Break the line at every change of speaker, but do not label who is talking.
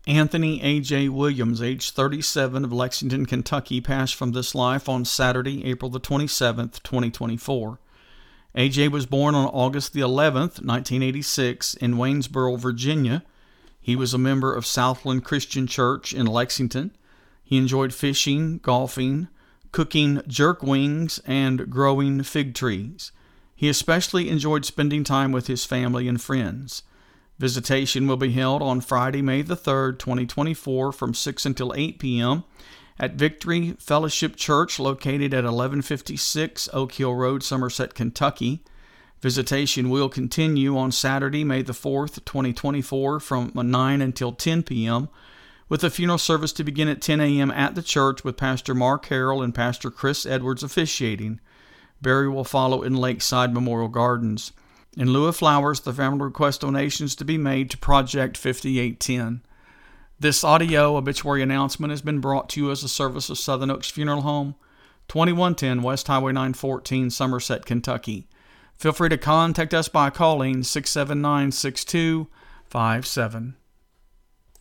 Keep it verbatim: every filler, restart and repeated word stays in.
Anthony A J. Williams, age thirty-seven, of Lexington, Kentucky, passed from this life on Saturday, April the twenty-seventh, twenty twenty-four. A J was born on August the eleventh, nineteen eighty-six, in Waynesboro, Virginia. He was a member of Southland Christian Church in Lexington. He enjoyed fishing, golfing, cooking jerk wings, and growing fig trees. He especially enjoyed spending time with his family and friends. Visitation will be held on Friday, May the third, twenty twenty-four, from six until eight p.m. at Victory Fellowship Church, located at eleven fifty-six Oak Hill Road, Somerset, Kentucky. Visitation will continue on Saturday, May the fourth, twenty twenty-four, from nine until ten p.m., with the funeral service to begin at ten a.m. at the church, with Pastor Mark Harrell and Pastor Chris Edwards officiating. Burial will follow in Lakeside Memorial Gardens. In lieu of flowers, the family requests donations to be made to Project fifty-eight ten. This audio obituary announcement has been brought to you as a service of Southern Oaks Funeral Home, twenty-one ten West Highway nine fourteen, Somerset, Kentucky. Feel free to contact us by calling six seven nine, six two five seven.